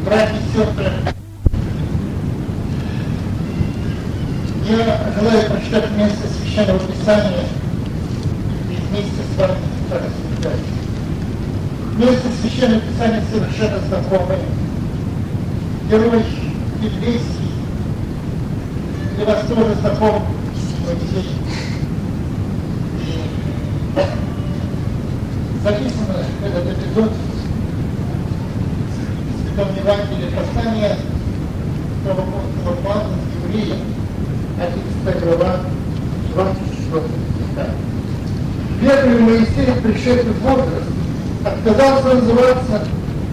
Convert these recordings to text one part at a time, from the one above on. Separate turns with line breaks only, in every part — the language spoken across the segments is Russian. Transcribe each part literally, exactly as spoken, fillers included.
Братья и сестры, я желаю прочитать место Священного Писания и вместе с вами рассуждать. Место Священного Писания совершенно знакомое. Герой библейский, для вас тоже знаком Моисей. Записано этот эпизод в Святом Евангелии послания апостола Павла к евреям, одиннадцатая глава, двадцать четвёртый стих. Первый Моисей, пришедший в возраст, отказался называться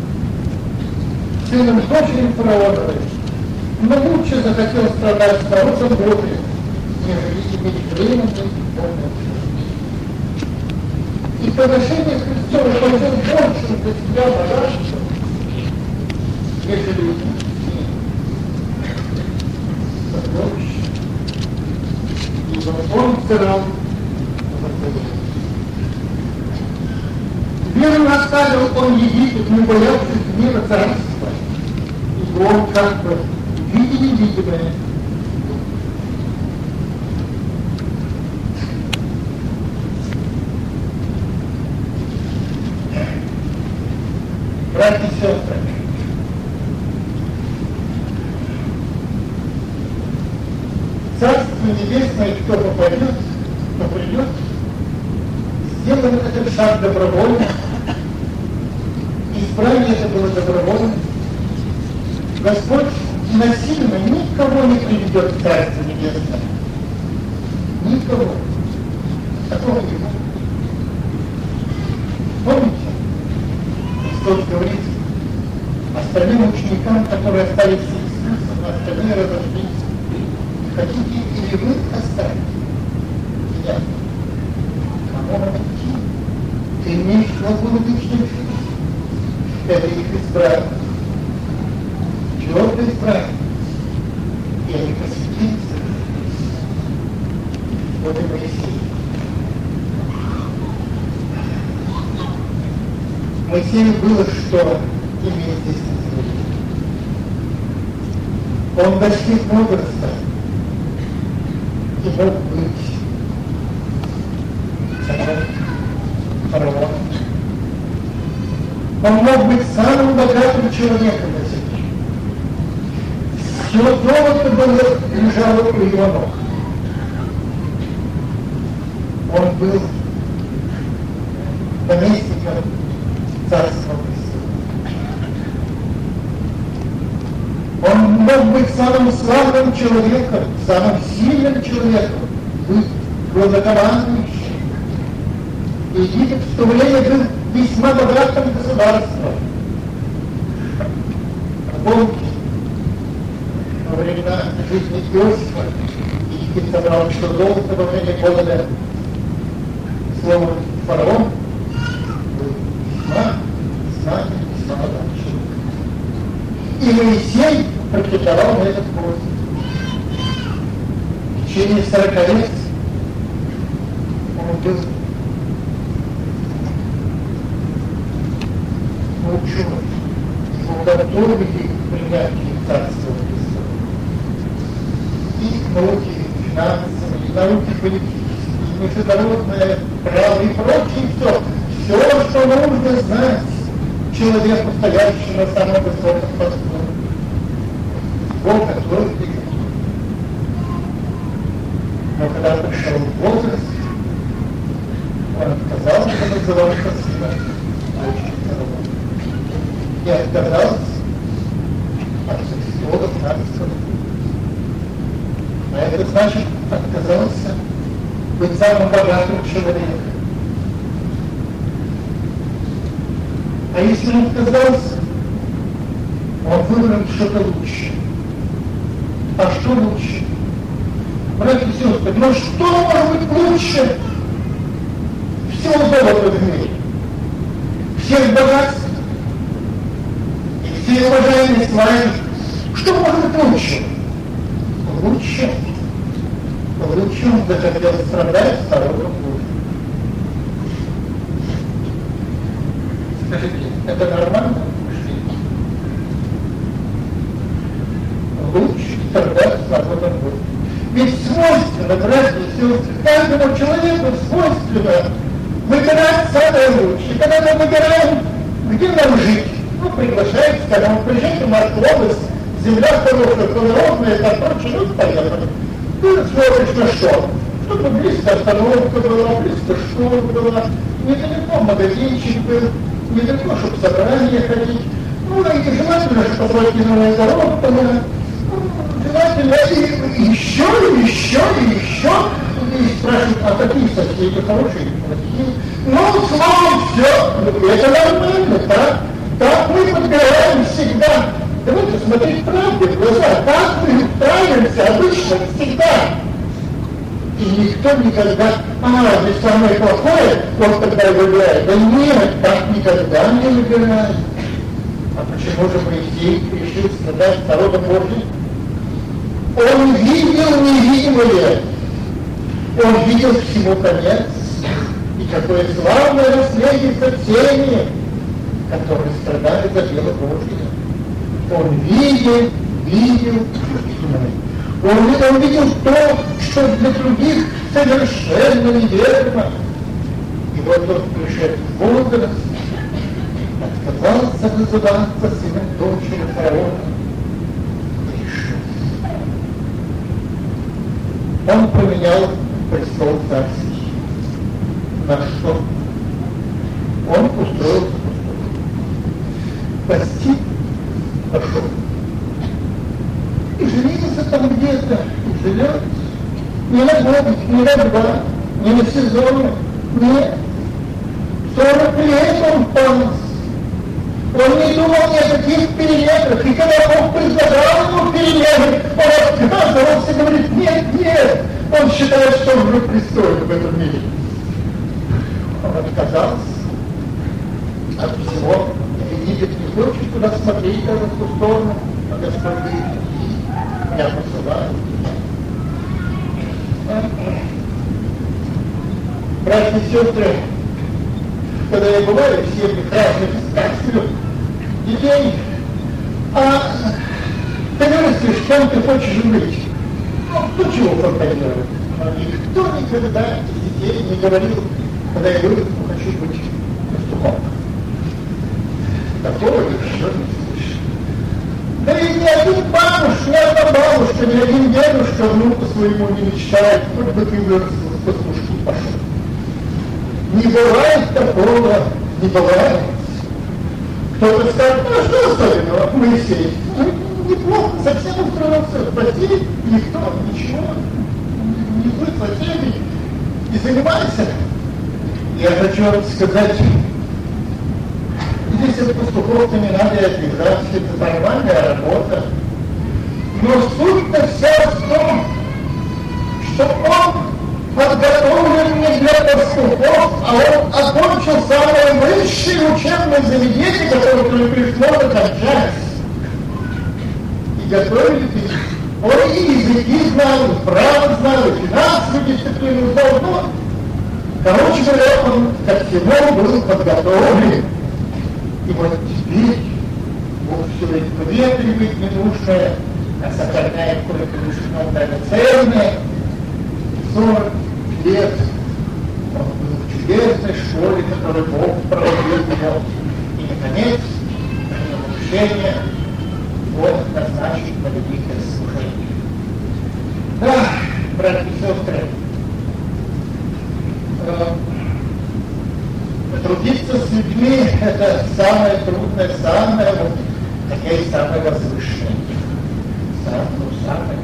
сыном дочери фараоновой, но лучше захотел страдать с народом Божиим, нежели иметь временный полный. И подношение Христова получил большим для себя богатством, нежели сокровища. Ибо он царал верно оставил он Египет, не боявшись гнева царства, ибо он как бы видя невидимое. Братья и сестры, Царство Небесное, кто попадет, кто придет, сделан этот шаг добровольно. Избрание это было добровольно. Господь насильно никого не приведет в Царство Небесное. Никого. Такого не будет. Помните? Христос говорит остальным ученикам, которые остались с Иисусом, а остальные разошлись. Хотите или вы оставить меня? Кому вам идти? Ты имеешь глагол вечной жизни. Это их избрание. Твердое избрание. И они посвятились. Вот и Моисей. Моисею было что иметь здесь на земле. Он достиг возраста и мог быть царем фараона. Он мог быть самым богатым человеком на земле. Все золото было лежало у его ног. Он был наместником царства Христа. Он мог быть самым славным человеком, самым сильным человеком, быть главнокомандующим. Египет в то время был весьма богатым государством. Помните, во времена жизни Иосифа Египет собрал что золото во время голода. Слово фараон был весьма, весьма, весьма богатый человек. И Моисей претендовал на этот пост. В течение сорока лет он был ученый, его готовили к принятию Царства Христова. И к науке финансам, и науке политической, и международное право, и прочее все. Все, что нужно знать человеку, стоящему на самом высоком посту. Бог готовит их. Но когда пришел возраст, он отказался называться сыном дочери фараона. И отказался от престола царства. А это значит, отказался быть самым богатым человеком. А если он отказался, он выбрал что-то лучше. А что лучше? Братья и сестры, но что может быть лучше всего золота в мире? Всех богатств? Все уважаемые славы, что может быть лучше? Лучше. Лучше он захотел страдать второго Божьего. Скажите, это нормально? страдать свободным будем. Ведь свойственно, братья и сестры, каждому человеку свойственно выбирать самое лучшее. Когда мы выбираем, где нам жить, ну, приглашает, скажем, приезжайте в Москву область, земля хорошая, плодородная, там прочее, ну, поехали. Ты смотришь на что? Чтобы близко остановка была, близко школа была, недалеко магазинчик был, недалеко, чтобы собрание ходить. Ну, и желательно, чтобы новая дорога была. Желательно и еще, и еще, и еще. И спрашивают, а какие соседи, хорошие или плохие? Ну, словом, все, это нормально, так? Так мы подбираем всегда. Давайте смотреть правде в глаза. Так мы нравимся обычно всегда. И никто никогда, а, здесь самое плохое, он тогда выбирает. Да нет, так никогда не выбирает. А почему же Моисей решил страдать народом Божьим? Он видел невидимое. Он видел всему конец. И какое славное наследие теми, которые страдали за дело Божье. Он видел, видел, он, он видел то, что для других совершенно неверно. И вот он пришел в возраст, отказался называться сыном дочери фараона и решил. Он поменял престол царский. На что? Он устроился пасти пошел. И женился там где-то, и живет. Не на год, не на два, не на сезон, нет. сорок лет он пас. Он не думал ни о каких переменах, и когда Бог предлагал ему перемены, он отказывался, говорит, нет, нет. Он считает, что он уже пристоен в этом мире. Он отказался от всего. Египет не хочет туда смотреть даже в ту сторону, а Господь говорит, я посылаю. Братья и сестры, когда я бываю в семьях разных спрашиваю детей, а ты вырастешь, кем ты хочешь быть? Ну, кто чего фантазирует? Но никто никогда из детей не говорил, когда я вырасту, хочу быть пастухом. Такого еще не слышно. Да и ни один бабушка, ни одна бабушка, ни один дедушка внуку своему не мечтает, хоть бы ты вырос, по службу пошел. Не бывает такого, не бывает. Кто-то скажет, ну что особенного, Моисей? Ну, неплохо, совсем устроился, спасти никто, ничего, не будет соседей, не занимайся. Я хочу вам сказать, здесь от пастухов не надо обижаться, это нормальная работа. Но суть-то вся в том, что он подготовлен не для пастухов, а он окончил самое высшее учебное заведение, которое пришло окончать. И готовили их. Он и языки знал, и право знал, и финансовую дисциплину знал. Но, короче говоря, он ко всему был подготовлен. И вот теперь Бог все время поветривает ненужное, а сохраняет кое-что драгоценное. сорок лет он был в чудесной школе, которую Бог проводил его. И, наконец, на обучение Бог назначит на великое служение. Да, братья и сестры, трудиться с людьми – это самое трудное, самое, вот, хотя и самое возвышенное. Самое, самое.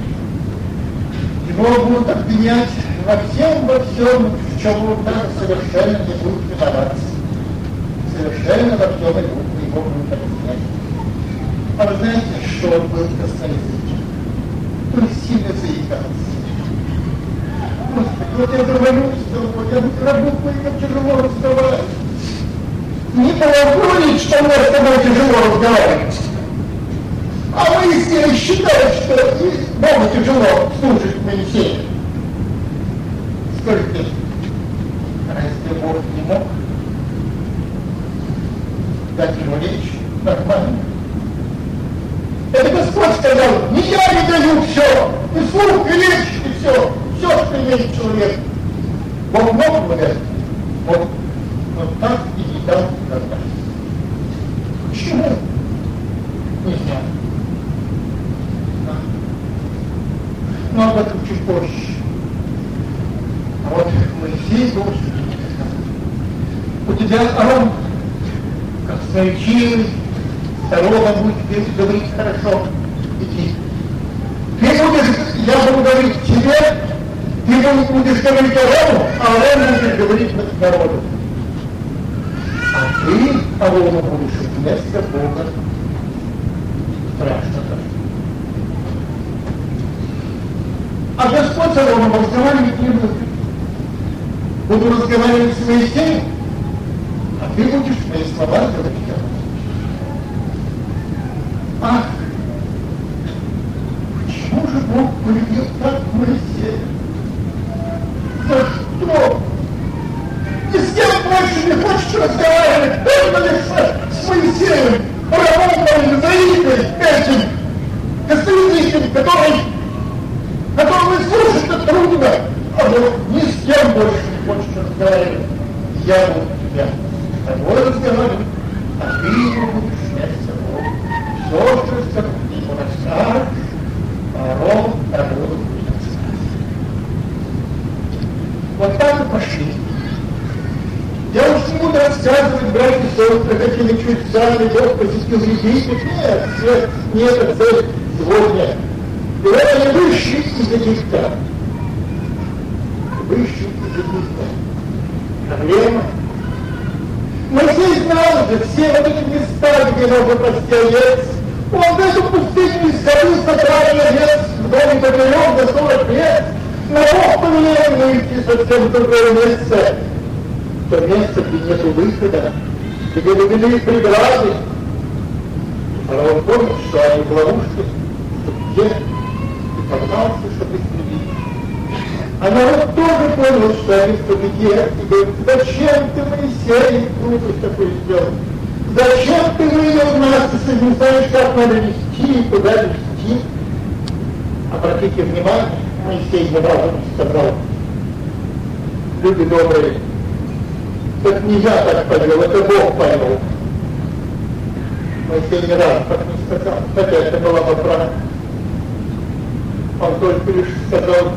Его будут обвинять во всем, во всем, в чем он даже совершенно не будет виноваться. Совершенно во всем его будут обвинять. А вы знаете, что он был косноязычен? То есть сильно заикался. Господи, вот я говорю, что я вот работаю, как тяжело разговаривать. Не полагает, что мне с тобой тяжело разговаривать. А Моисей считает, что Богу тяжело слушать Моисея. Скажите, разве Бог не мог дать ему речь нормально? Это Господь сказал, не я не даю все, и слух, и речь, и все, все, что имеет человек. Бог мог бы это, мог, но так и не дал никогда. Почему? Не знаю. Но об этом чуть позже. А вот Моисей был, у тебя, Арон, как своячивый, дорога будет тебе говорить хорошо, иди. Ты будешь, я буду говорить тебе, ты будешь говорить Арону, а Арон будешь говорить народу. А ты, Арону, будешь вместо Бога. Страшно так. А Господь с Ароном разговаривать не будет. Буду разговаривать с Моисеем, а ты будешь мои слова говорить. Ах, почему же Бог полюбил так Моисея? За что? Ни с кем больше не хочешь разговаривать, только лишь с Моисеем, Рамоном, Заикой, этим, Костризником, который, которого слушать трудно, а вот ни с кем больше не хочешь разговаривать. Я буду тебя с тобой разговаривать, а ты его будешь вместе Бога. Все, что ты ему расскажешь, Арон народу будет сказать. Вот так и пошли. Я уж не буду рассказывать, братья и сестры, какими чудесами Бог посетил Египет. Нет, нет, не это цель сегодня. И это не высший из Египта. Высший из Египта. Проблема. Моисей знал же все вот эти места, где можно пасти овец. Он в эту пустыню исходился правильно овец в доме поперек до сорок лет. Но Бог повелел выйти совсем в другое место. То место, где нету выхода, где довели преграды. А он помнит, что они в ловушке, что где, и погнался, чтобы их прибить. А народ тоже понял, что они в победе, и говорит, зачем ты, Моисей, глупость такой сделал? Зачем ты вывел нас, если не знаешь, как надо вести и куда вести? Обратите внимание, Моисей не разум сказал, люди добрые, это не я так повел, это Бог повел. Моисей не раз так не сказал, хотя это была бы правда. Он только лишь сказал,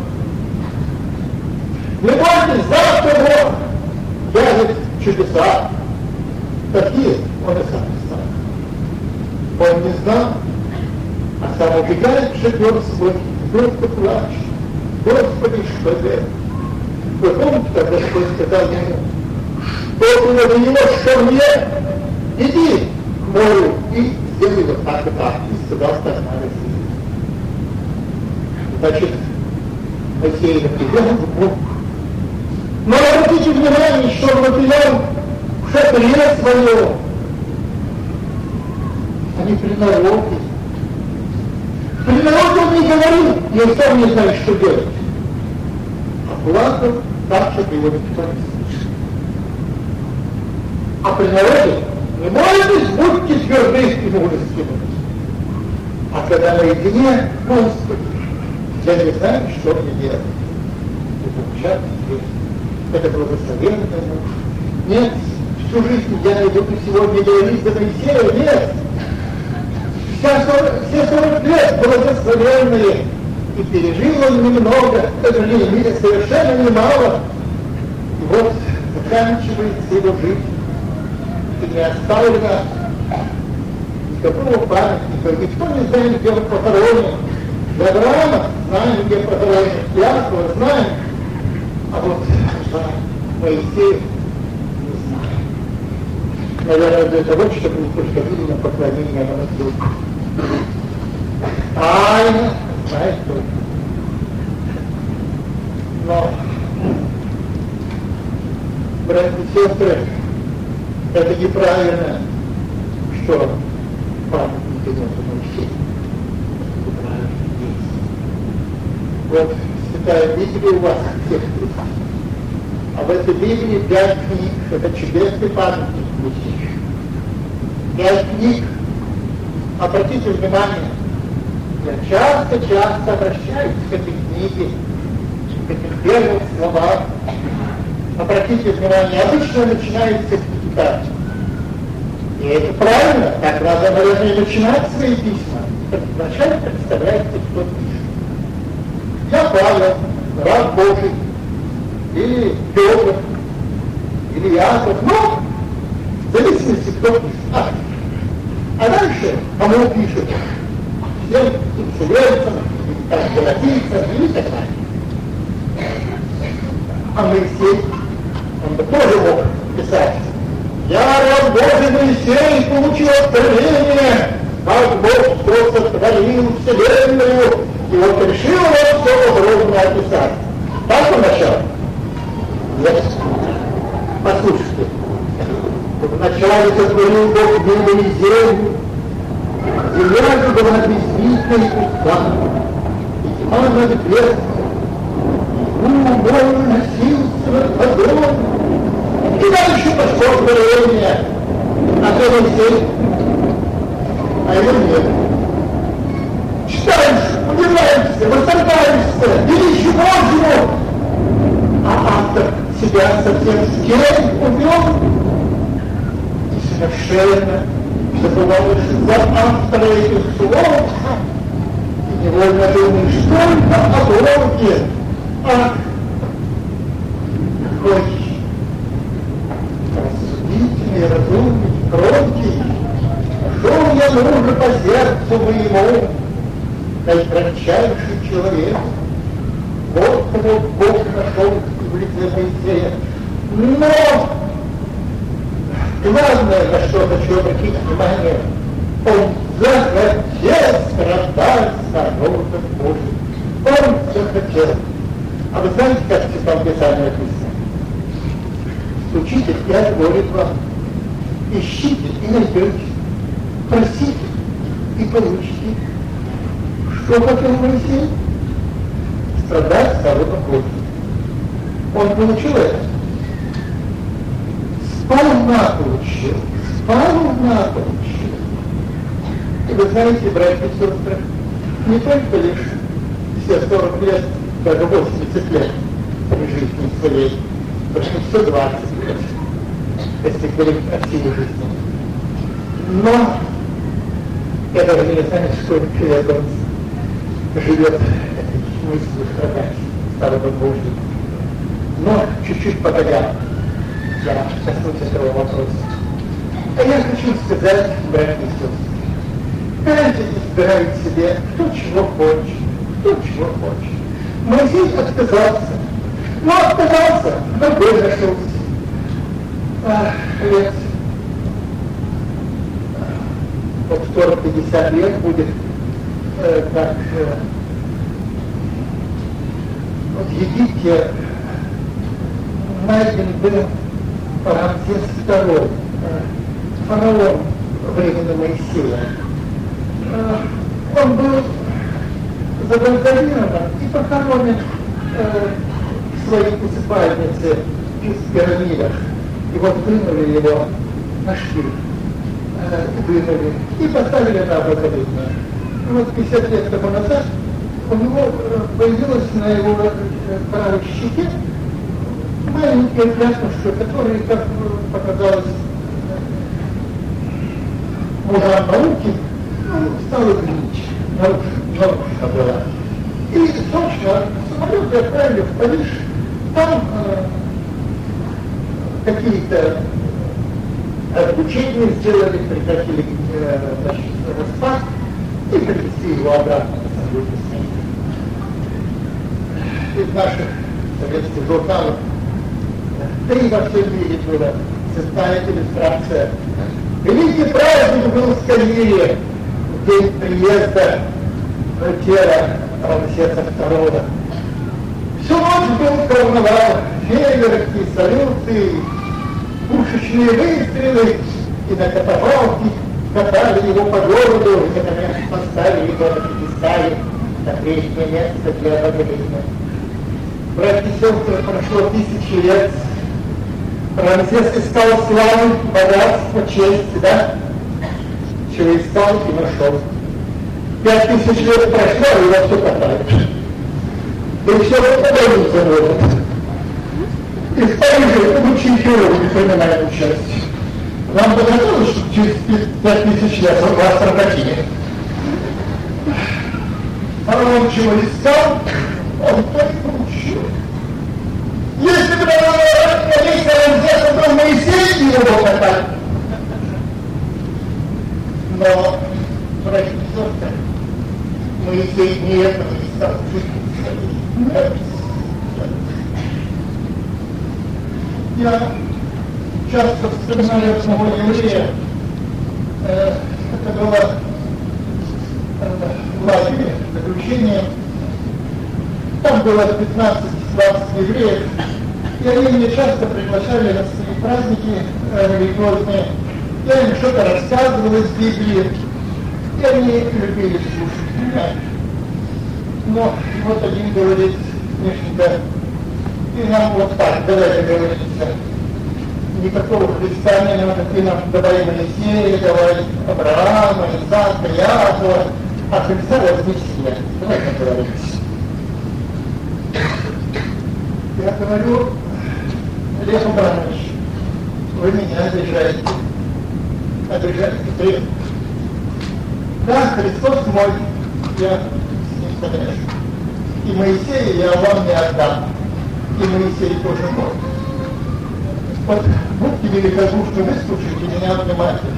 не бойтесь, завтра Бог явит чудеса. Такие он и сам не знал. Он не знал, а сам убегает, живет свой, просто плачет. Господи, что это? Вы помните, как Господь сказал ему, что было для него, что мне? Иди к морю и сделай вот так и так. И сказал, так надо сделать. Значит, Моисей напрягал в Бог. Но обратите внимание, что он напрягал в шатре свое, а не при народе. При народе он не говорил, и он сам не знает, что делать. А плакал так, чтобы его никто не слышал. А при народе не бойтесь, будьте тверды и мужественны. А когда наедине, Господи, я не знаю, что мне делать. И получать здесь. Это благословенный муж. Нет, всю жизнь я не буду сегодня говорить за Моисея, нет. Вся сорок, все сорок лет благословенные. И пережил он немного, к сожалению, совершенно немало. И вот заканчивается его жизнь. И не оставлено никакого памятника. Никто не знает, где он похоронен. Для Авраама знаем, где похоронен. Иакова знаем. А вот Моисей не знает. Наверное, для того, чтобы не приходили на поклонение на Моисею. Тайна, знает кто. Но, братья и сестры, это неправильно, что памятники нету Моисея. Неправильно есть. Вот Святая Библия у вас всех есть. А в этой Библии пять книг, это чудесный памятник Моисею. Пять книг, обратите внимание, Я часто-часто обращаюсь к этой книге, к этим первым словам. Обратите внимание, обычно начинается книга. И это правильно, так надо, наверное, начинать свои письма. Вначале представляете, кто пишет. Я Павел, раб Божий, или Петр, или Яков, но в зависимости, кто пишет. А, а дальше кому пишет? Всем инсулерцам, там, галатийцам и так далее. А Моисей, он бы тоже мог писать. Я, раб Божий Моисей, получил откровение, как Бог просто сотворил вселенную, и вот решил он все подробно описать. Так он начал? Нет. Послушайте. Вначале сотворил Бог небо и землю, земля же была безвидна и пуста, и тьма над бездной, и мой носился над водой. И дальше пошло творение, а то Моисей, а его нет. Читаешь, удивляешься, восторгаешься, видишь Божьего, а автор себя совсем с кем увел, и совершенно забываешь за автора этих слов, и невольно думаешь только о Боге. Ах, какой рассудительный, разумный, кроткий, шел я мужа по сердцу моему, наикратчайший человек. Вот кого Бог нашел в лице Моисея. Но главное, на что хочу обратить внимание, он захотел страдать с народом Божьим. Он захотел. А вы знаете, как в Святом Писании написано? Стучите, и отворит вам. Ищите и найдете. Просите и получите. Что хотел Моисей? Страдать с народом Божьим. Он получил это. Сполна получил. Сполна получил. И вы знаете, братья и сестры, не только лишь все сорок лет, даже восемьдесят лет при жизни своей, сто двадцать лет, если говорить о силе жизни. Но я даже не знаю, сколько лет он живет этой мыслью страдать старого Божьего. Но чуть-чуть погодя, я коснусь этого вопроса. А я хочу сказать, братья и сестры, каждый избирает себе, кто чего хочет, кто чего хочет. Моисей отказался, но отказался, другой нашелся. Ах, лет, вот сорок-пятьдесят лет будет, э, как э, вот в Египте найден был Рамсес второй, фараон времени Моисея. Он был забальзамирован и похоронен э, в своей усыпальнице в пирамидах. И вот вынули его, нашли, э, и вынули, и поставили на обыкновение. И вот пятьдесят лет тому назад у него появилось на его правой щеке маленькое пятнышко, которое, как показалось мужам науки, ну, стало гнить, нарушена была. И точно самолеты отправили в Париж, там э, какие-то обучения сделали, прекратили э, значит, распад и привезли его обратно на самолете. Из наших советских журналов, да и во всем мире была цветная иллюстрация. Великий праздник был в Каире в день приезда тела Рамсеса второго. Всю ночь был карнавал, фейерверки, салюты, пушечные выстрелы, и на катафалке катали его по городу, и, наконец, поставили его на пьедестале на третье место для обозрения. Братья и сестры, прошло тысячи лет. Рамсес искал славы, богатства, чести, да? Чего искал и нашел. Пять тысяч лет прошло, и во все катает. И все подается вот. И в Париже лучшие хирурги принимают участие. Вам бы хотелось, чтобы через пять тысяч лет вас прокатили? А он чего искал, он то и получил. Если бы на месте Рамзеса был Моисей, его катать. Но профессор Моисей не этого не стал жить. Я часто вспоминаю одного еврея. Э, это было э, в лагере, заключение. Там было пятнадцать-двадцать евреев. И они меня часто приглашали на свои праздники э, религиозные. Я им что-то рассказывал из Библии. И они любили слушать меня. Но вот один говорит, Мишенька, и нам вот так, давайте говорится, никакого Христа не надо, ты нам давай Моисея, давай Авраама, Исаака, Иакова, а Христа возьми себе. Давайте договоримся. Я говорю, Лев Абрамович, вы меня обижаете. Обижаете ты. Да, Христос мой, я с ним соглашусь. И Моисея я вам не отдам. И Моисей тоже мой. Вот будьте великодушны, выслушайте меня внимательно.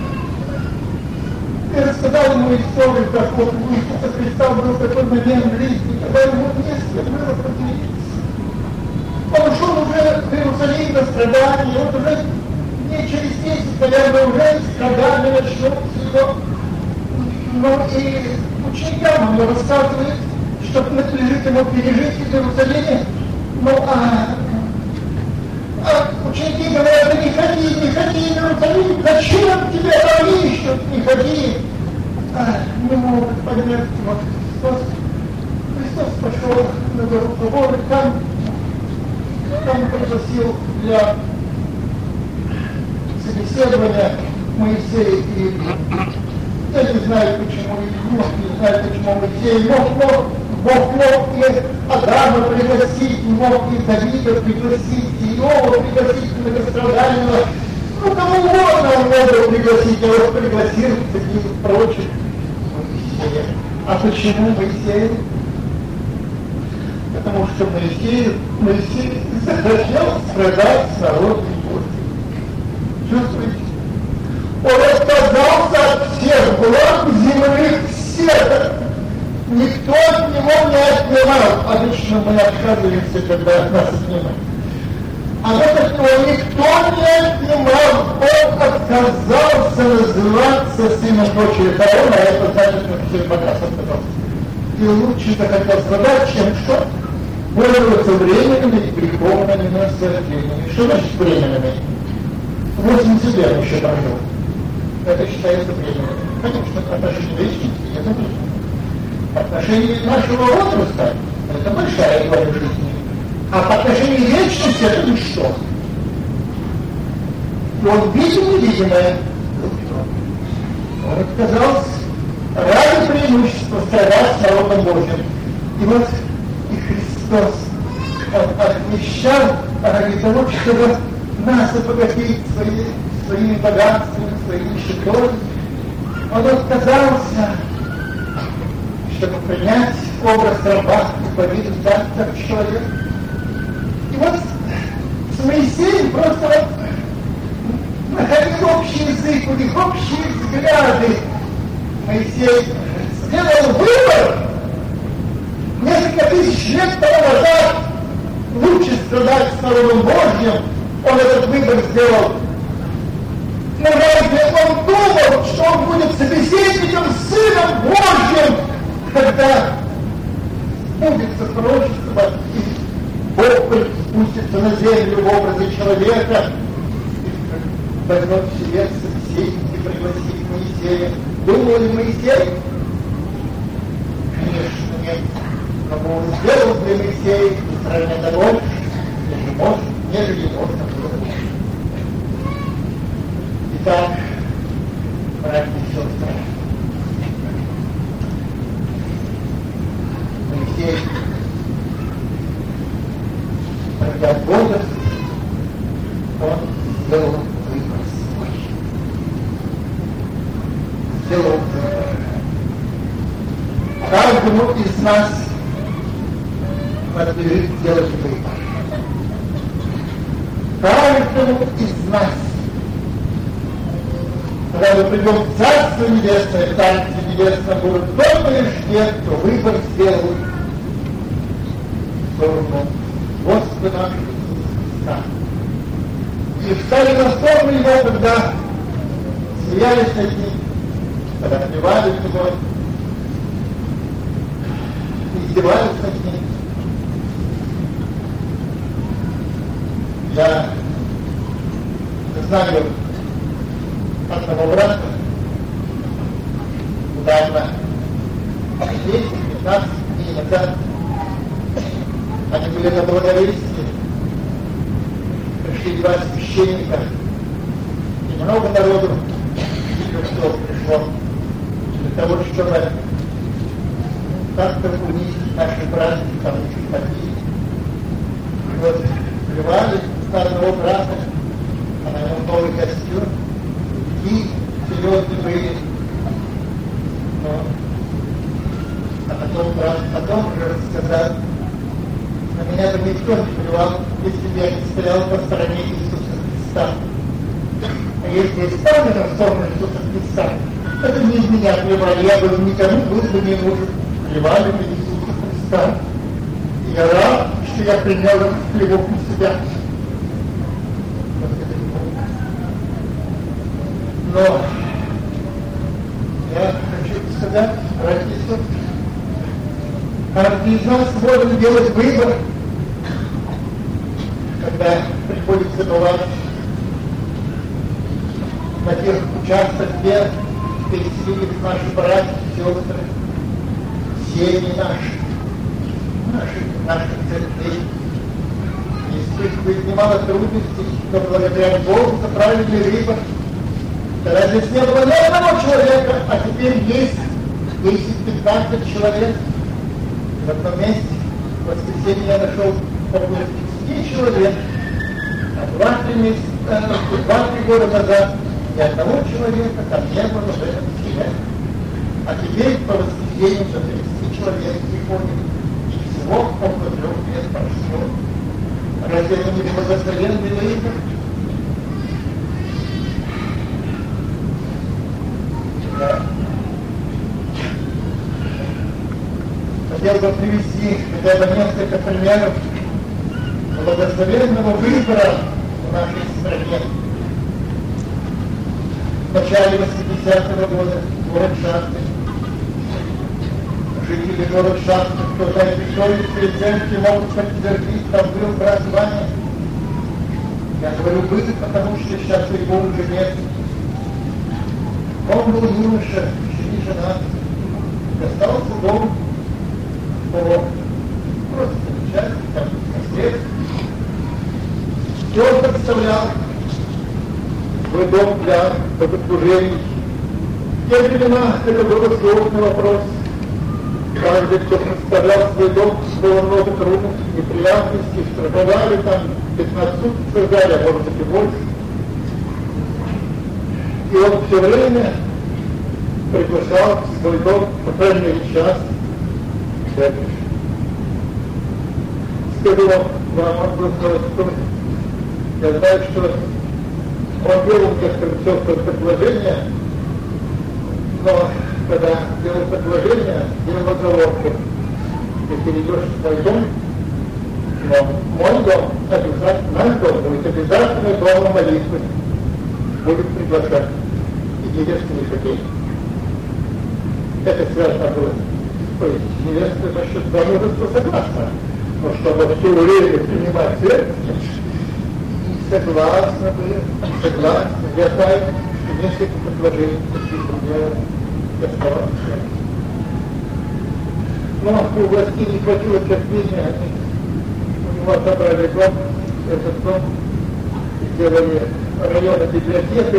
Я рассказал ему историю, как вот у Иисуса Христа был такой момент в жизни, когда ему место было поделиться. Он шел уже в Иерусалим на страдания, вот уже не через десять, наверное, уже страдания начнутся его. Но и ученикам он рассказывает, что надлежит ему пережить в Иерусалиме. Ну, а, а ученики говорят, да не ходи, не ходи в Иерусалим, зачем тебе там ищут, не ходи. А, не могут понять, вот Христос, Христос пошел на гору Тобор, там, там пригласил для собеседования Моисея и Илью. Я не знаю, почему Илью, не знаю, почему Моисей, мог, мог, Бог мог и Адама пригласить, мог и Давида пригласить, и Иова пригласить, многострадального. Ну, кому угодно он мог бы пригласить, а вот пригласил таких прочих Моисея. А почему Моисея? Потому что Моисей, Моисей захотел страдать с народом Божьим. Чувствуете? Он отказался от всех благ земных всех. Никто от него не отнимал. Обычно мы отказываемся, когда от нас отнимают. А вот от него никто не отнимал. Он отказался называться сыном дочери фараона, а это значит, что все богатство отказался. И лучше захотел страдать, чем что? Пользоваться временными и греховными наслаждениями. Что значит временными? восемьдесят лет еще прожил. Это считается временным. Конечно, отношение вечности это временно. Отношение нашего возраста это большая доля жизни. А по отношению вечности это ничто. И он видел невидимое. Он отказался ради преимущества страдать с народом Божьим. И вот и Христос отвещал ради того, чтобы нас обогатить свои, своими богатствами, своими щедротами. Он отказался, чтобы принять образ раба и повидать так, как человек. И вот с Моисеем просто вот находил общий язык, у них общие взгляды. Моисей сделал выбор несколько тысяч лет тому назад. Лучше страдать с народом Божьим. Он этот выбор сделал. Но разве он думал, что он будет собеседником с Сыном Божьим, когда будет пророчество, и Бог спустится на землю в образе человека, и возьмет в себе собеседник и пригласит Моисея. Думал ли Моисей? Конечно, нет. Но он сделал для Моисея несравненно больше, нежели может, нежели можно было. Итак, братья и сестры, детей. Пройдя годы, он сделал выбор свой. Сделал выбор. Каждому из нас надлежит делать выбор. Каждому из нас. Когда мы придем в Царство Небесное, в Царстве Небесном будут только лишь те, кто выбор сделал в сторону Господа нашего Иисуса Христа. И встали на сторону Его, когда смеялись над Ним, когда отпевали Его, издевались над Ним. Я знаю одного брата, недавно, десять-пятнадцать дней назад, они были на благовестии, пришли два священника, и много народу пришло для того, чтобы как-то унизить наши праздники, там чуть побили. И вот плевали с одного брата, а на нем новый костюм, и серьезные были. Но, а потом брат потом уже рассказал, на меня бы никто не плевал, если бы я не стоял по стороне Иисуса Христа. А если я стал на сторону Иисуса Христа, это не из меня плевали, я бы никому был бы не нужен. Плевали бы Иисуса Христа. И я рад, что я принял эту плевок на себя. Но я хочу сказать, братья и сестры, каждый из нас может делать выбор, когда приходится бывать на тех участках, где переселились наши братья и сестры, семьи наши, наши, наших церквей. И испытывает немало трудностей, но благодаря Богу за правильный выбор. Тогда здесь не было ни одного человека, а теперь есть десять-пятнадцать человек. В одном месте в воскресенье я нашел около тридцати человек, а два-три месяца, два-три года назад ни одного человека там не было в этом селе. А теперь по воскресенью до тридцати человек приходит, и всего около трех лет прошло. Разве это не благословенный выбор? Да. Хотел бы привести хотя бы несколько примеров благословенного выбора в нашей стране. В начале восьмидесятого года город Шахты. Жители города Шахты, кто знает историю президентки, могут подтвердить, там был брат Ваня. Я говорю был, потому что сейчас его уже нет. Он был юноша, еще не женат, остался дом по просто части, там, наследство. И он представлял свой дом для богослужений. В те времена это был сложный вопрос. Каждый, кто представлял свой дом, было много трудностей, неприятностей, страдали там, пятнадцать суток страдали, а может быть и больше. И он все время приглашал в свой дом, по крайней мере, час, церковь. Скажу вам, вам просто историю. Я знаю, что он делал несколько четкое предложение, но когда делал предложение, делал оговорку. Если идешь в свой дом, но мой дом, обязательно, наш дом будет обязательно домом молитвы. Будет приглашать. И невесту не хотели. Это связано было. То есть невеста насчет замужества согласна. Но чтобы все время принимать церковь, и согласна были, согласна. Я знаю, что несколько предложений таких делал. Я сказал, но у власти не хватило терпения. У него отобрали дом, этот дом, и сделали районы библиотекой,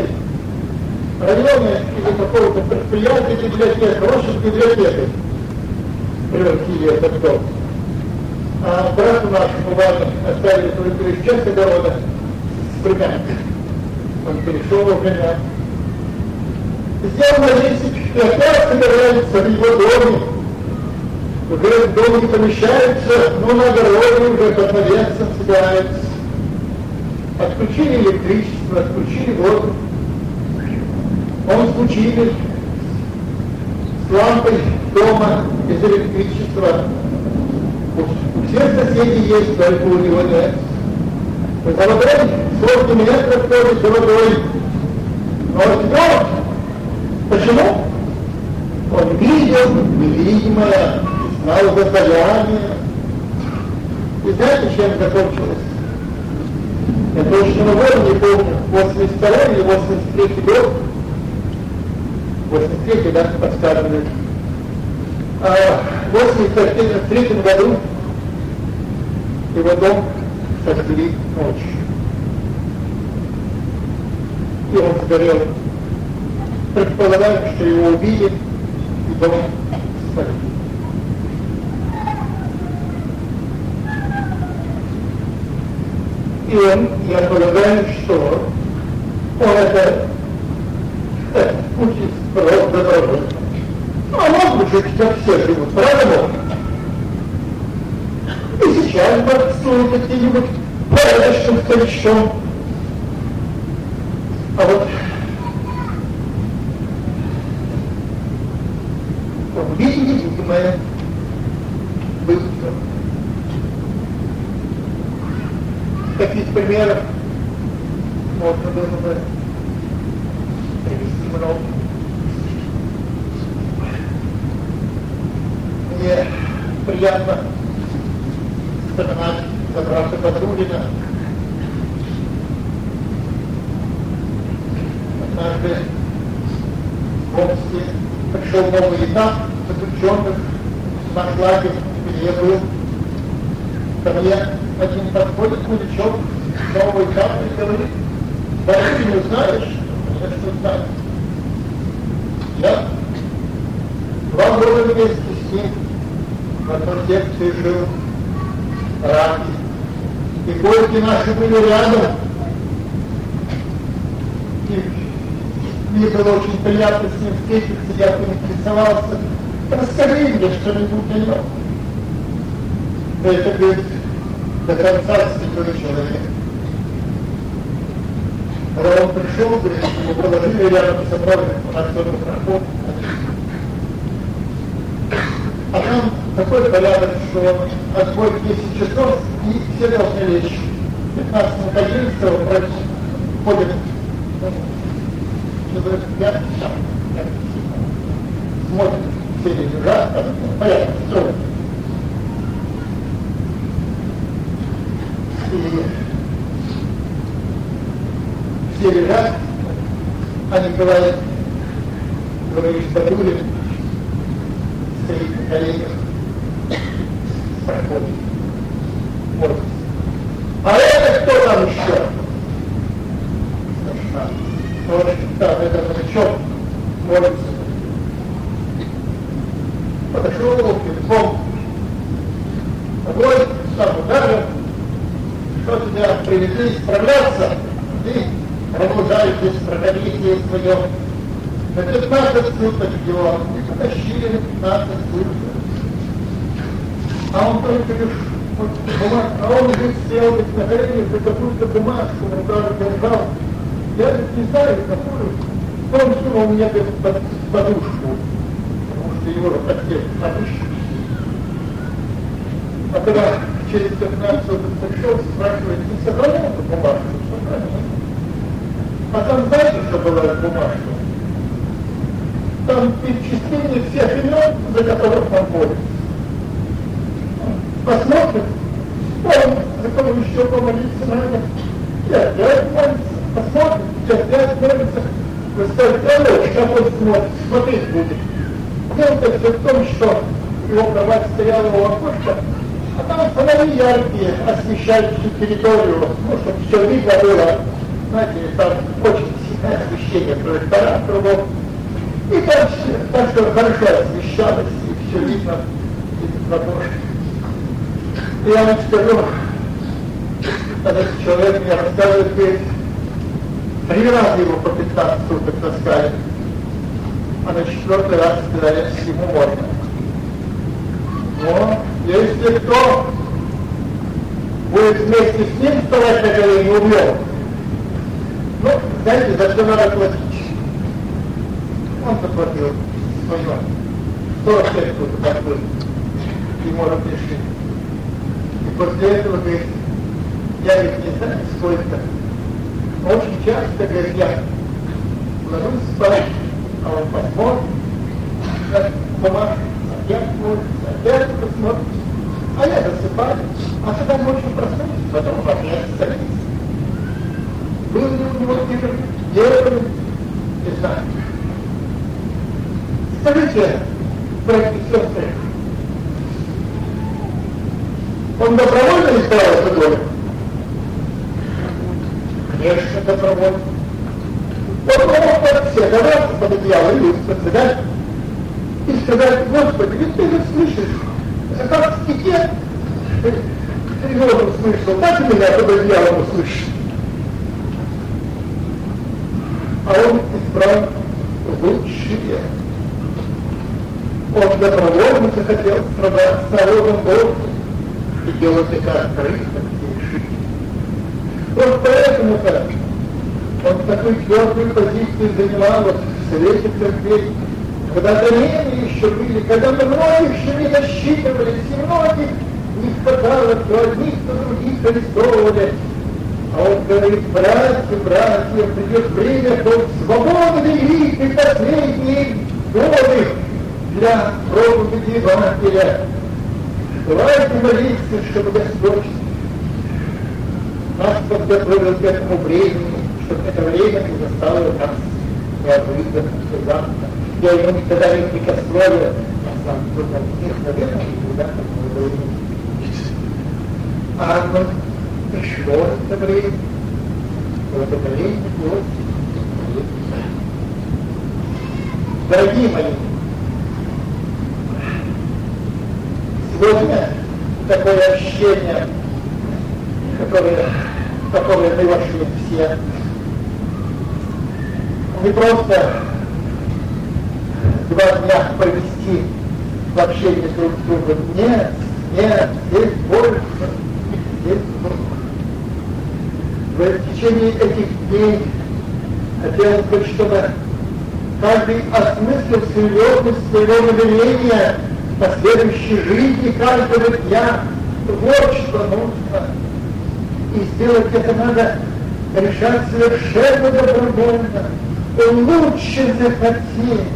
районы или какого-то предприятия библиотека, в общем, библиотекой. превратили этот дом. А брату нашему важно оставили только часть огорода с племянником. Он перешел в племянник. Сделал наличник, и опять собирается в его доме. Уже в доме не помещается, но на огороде уже под навесом собирается. Отключили электричество, отключили воду. Он случили с лампой дома без электричества. У всех соседей есть, только у него нет. За водой сотни метров ходит за водой. Но ребенок, почему? Он видел невидимое, знал застояние. И знаете, чем закончилось? Я точно года не помню, восемьдесят второй или восемьдесят третий год. восемьдесят третий, да, подсказывает. А в восемьдесят третьем году его дом сожгли ночью. И он сгорел. Предполагаем, что его убили, и дом спалили. И он, я полагаю, что он это учит просто дорогой. Ну, а может быть, как все живут, правда? И сейчас борцуют какие-нибудь порядочным старичком. А вот он видит невидимое выход. Таких примеров можно было бы привести много. Мне приятно вспоминать за брата Батрулина. Однажды в Омске пришел новый этап заключенных, наш лагерь, где я был. Ко мне один подходит мужичок, новый этап, и говорит: да ты не узнаешь? Я что знаю. Я два года вместе с ним в одной секции жил, раки. И койки наши были рядом. И мне было очень приятно с ним встретиться, я поинтересовался: расскажи мне что-нибудь о нем. Да это, говорит, до конца святой человек. Когда он пришел, говорит, его положили рядом с собой, у нас кто-то проход. А там такой порядок, что отбой десять часов, и все должны лечь. пятнадцать одиннадцать ходят, ну, я сам, я смотрят, все лежат, там, порядок, строй. И все лежат, а Николай, говоришь, Батрулин, стоит на коленях, проходит. Вот. А это кто там еще? Вот там, это мужичок молится. Подошел пинком, огонь, сам ударил. Что тебя привезли исправляться, ты продолжаете справедливие свое. На пятнадцать суток его потащили на пятнадцать суток. А он только лишь вот, бумаг, а он уже сел на коленях за какую-то бумажку, он даже держал. Я не знаю, какую. Он сунул мне под подушку, потому что его хотели подушку. А когда через пятнадцать минут пришел, спрашивает: не сохранил эту бумажку? А там знаете, что была эта бумажка? Там перечисление всех имен, за которых он борется. Посмотрим, он, за кого еще помолиться надо, и опять молится. Посмотрим, и опять молится. Вы скажете: как он смотрит, смотреть будет. Дело-то все в том, что его кровать стояла у окошка, а там фонари яркие, освещающие территорию, ну, чтобы все видно было. Знаете, там очень сильное освещение прожектора кругом. И так, так что хорошо освещалось, и все видно. И Потому что я вам скажу, этот человек мне рассказывает, говорит, три раза его по пятнадцать суток таскали, а на четвертый раз сказали, ему можно. Но если кто будет вместе с ним вставать на колени, убьет. Ну, знаете, за что надо платить? Он заплатил свое. сорок пять суток отплыл. И может решить. И после этого, говорит, я ведь не знаю сколько. Но очень часто, говорит, я ложусь спать, а он посмотрит, как бумажка, опять смотрится, опять посмотрит. А я засыпаю, а когда ночью проснусь, потом опять садится. Был ли у него тигр? Делали? Не знаю. Скажите, братья и сестры, он добровольно избавился от боли? Конечно, добровольно. Он мог под все даваться под одеяло и выспаться, да? И сказать, Господи, ведь ты же слышишь, как в стихе ребенок слышал, так и меня под одеялом услышишь. А он избрал лучшее. Он добровольно захотел страдать с народом Богом и делать это открыто и решительно. Вот поэтому-то он такой твердую позицию занимал вот в Совете Церквей, когда гонения еще были, когда многих еще не досчитывались, и многих не хватало, то одних, то других арестовывали. А он говорит, братья, братья, придет время, то свободы великой последние годы для проповеди Евангелия. Давайте молиться, чтобы Господь нас подготовил к этому времени, чтобы это время не застало нас неожиданно, завтра. Я ему никогда не прикосновил, а сам думал, нет, наверное, никуда такого времени. А оно пришло это время, вот это время, вот. Дорогие мои, сегодня такое общение, которое, в которое мы вошли все, не просто два дня провести в общении друг с другом. Нет, нет, здесь больше, здесь больше. В течение этих дней хотелось бы, чтобы каждый осмыслил серьезность своего намерения в последующей жизни каждого дня. Вот что нужно. И сделать это надо решать совершенно добровольно. Лучше захотеть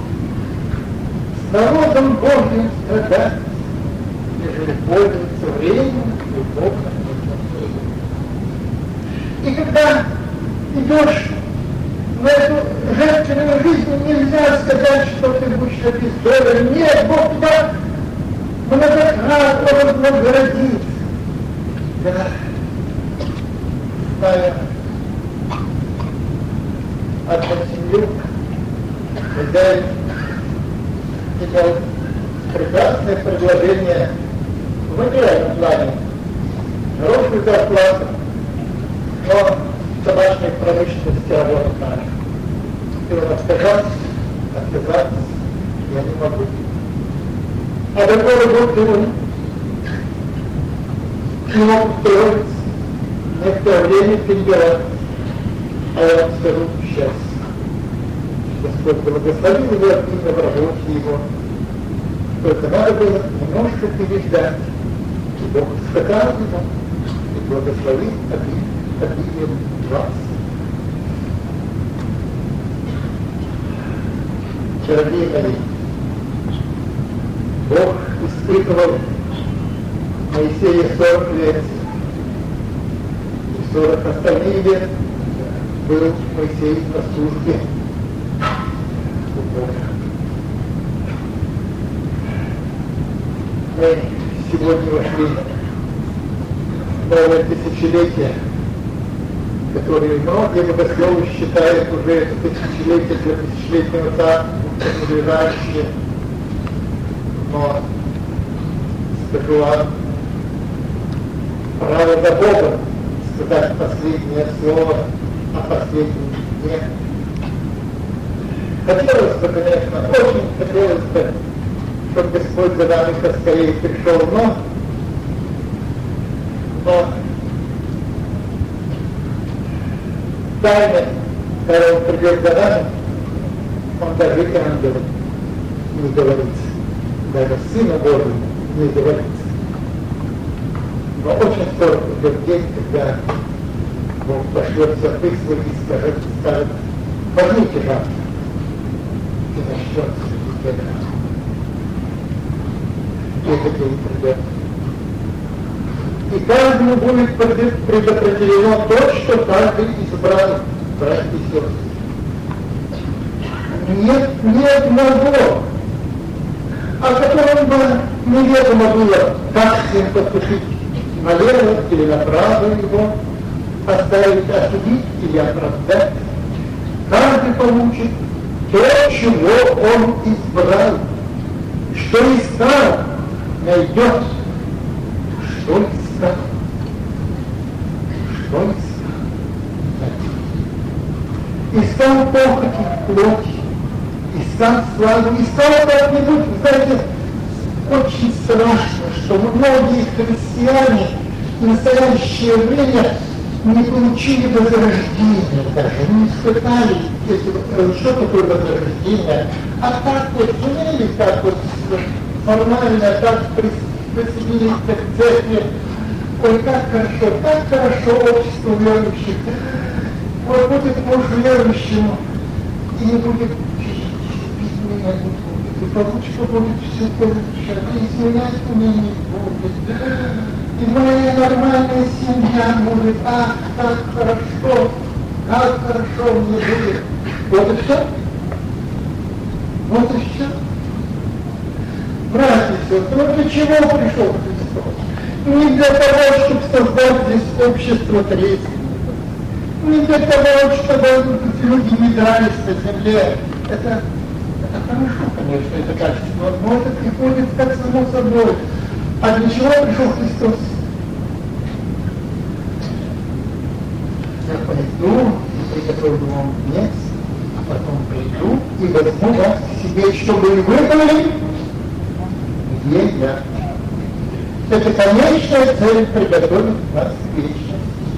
с народом Божьим страдать, нежели пользоваться временем любовно. И когда идешь в эту жертвенную жизнь, нельзя сказать, что ты будешь обездолен. Нет, Бог тебя многократно вознаградит. Да, зная одну семью, хозяин имел прекрасное предложение в материальном плане, хорошую зарплату, но в табачной промышленности работать надо. И он отказался, отказался, я не могу. А другой год он не мог устроиться, некоторое время перебирать. А я вам скажу сейчас, Господь благословил его активно в работе его. Только надо было немножко переждать. И Бог сказал ему, и благословил обилием вас. Дорогие мои, Бог испытывал Моисея сорок лет, и сорок остальные лет был Моисей на службе у Бога. Мы сегодня вошли в новое тысячелетие, которое многие богословы считают уже это тысячелетие для тысячелетнего царства, надлежащее. Но скажу вам, право за Богом сказать последнее слово о последнем дне. Хотелось бы, конечно, очень хотелось бы, чтобы Господь за нами поскорее пришел, но, но тайны, когда Он придет за нами, Он даже ангелам не говорится, даже Сыну Божьему не говорится. Но очень скоро придет день, когда Бог пошлет святых своих и скажет, скажет, возьмите жертву, и начнется беседа. И этот день придет. И каждому будет предопределено то, что каждый избрал, братья и сестры. Нет ни одного, о котором бы неведомо было, как с ним поступить, налево или направо его, оставить, осудить или оправдать. Каждый получит то, чего он избрал, что искал, найдет, что искал, что искал, найдет. Искал похоти плоти, искал славу, искал как-нибудь, знаете, очень страшно, что многие христиане в настоящее время не получили возрождения даже, не испытали, что такое возрождение, а так вот сумели, так вот формально, так присоединились к церкви. Ой, как хорошо, так хорошо общество верующих. Вот будет муж верующим, и не будет пить меня не будет, и получка будет все лучше, и изменять меня не будет. И моя нормальная семья будет, ах, как хорошо, как хорошо мне будет. Вот и все. Вот и все. Братья и сестры, вот для чего пришел Христос? Не для того, чтобы создать здесь общество трезвенников. Не для того, чтобы люди не дрались на земле. Это, это хорошо, конечно, это качество, но это приходит как само собой. А для чего пришел Христос? Я пойду и приготовлю вам место, а потом приду и возьму вас к себе, чтобы вы были, где я. Это конечная цель приготовить вас к вечности.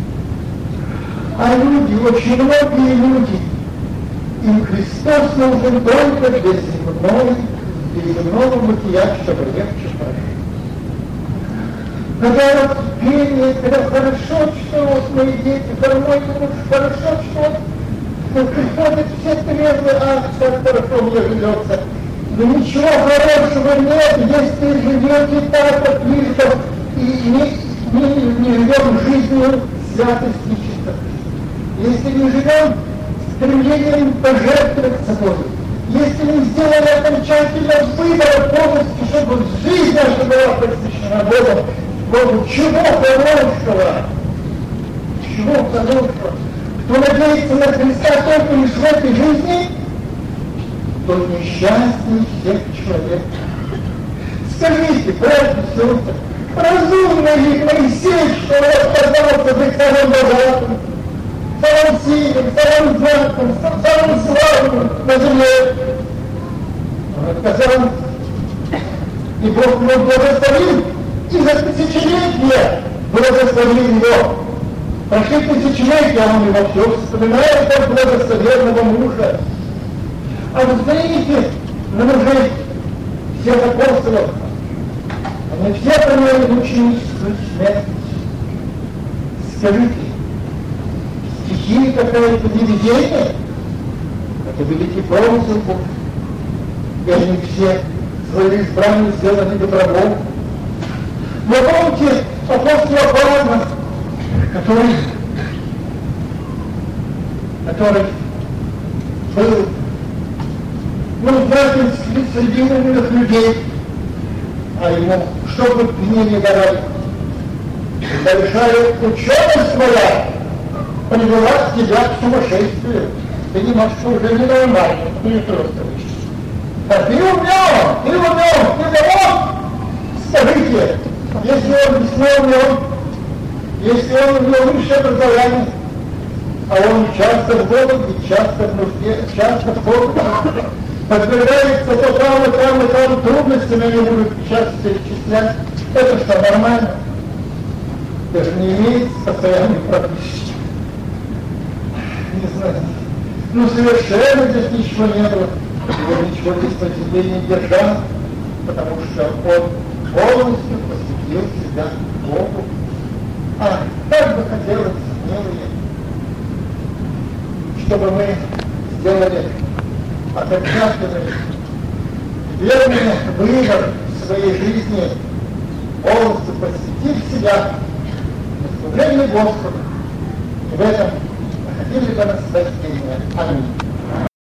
А люди, очень многие люди, им Христос нужен только для земной, для земного бытия, чтобы легче прожить. Когда вот пение, когда хорошо, что вот мои дети, домой будут, хорошо, что вот приходят все трезвые, ах, как хорошо мне живется. Но ничего хорошего нет, если живете так, как лишь и не, не, не живем жизнью святости и чистоты. Если не живем стремлением пожертвовать собой, если не сделали окончательно выбор полностью, чтобы жизнь наша была посвящена Богу, Богу, чего хорошего? Чего хорошего? Кто надеется на Христа только лишь в этой жизни, тот несчастный всех человек. Скажите, братья и сестры, разумно ли Моисей, что он отказался быть самым богатым, самым сильным, самым знатным, самым славным на земле? Он отказался, и Бог его благословил. И за тысячелетия благословил его. Прошли тысячелетия, а он его все вспоминает как благословенного мужа. А вы знаете, на мужей всех апостолов, они все приняли мученическую смерть. Скажите, стихи какое-то невидение, это великий промысел Божий. И они все свои избрания сделаны добровольно. Но помните апостола Павла, который, который был, ну, знаете, среди умных людей, а ему, что бы мне не давали, большая ученость своя привела тебя к сумасшествию. Ты не можешь уже ненормально, ты не просто выйти. А ты умен, ты умен, ты завод, скажите, Если он весьма умен, если он у него высшее образование, а он часто в голоде, часто в нужде, часто в голоде, подвергается то там, и там, и там трудностям, они будут сейчас перечислять, это что, нормально? Даже не имеет постоянной практики. Не знаю. Ну, совершенно здесь ничего не было. Его ничего здесь на себе не держал, потому что он полностью посвятил себя Богу. А, как бы хотелось, милые, чтобы мы сделали окончательный, верный выбор в своей жизни, полностью посвятив себя на служение Господу. И в этом находили бы наслаждение. Аминь.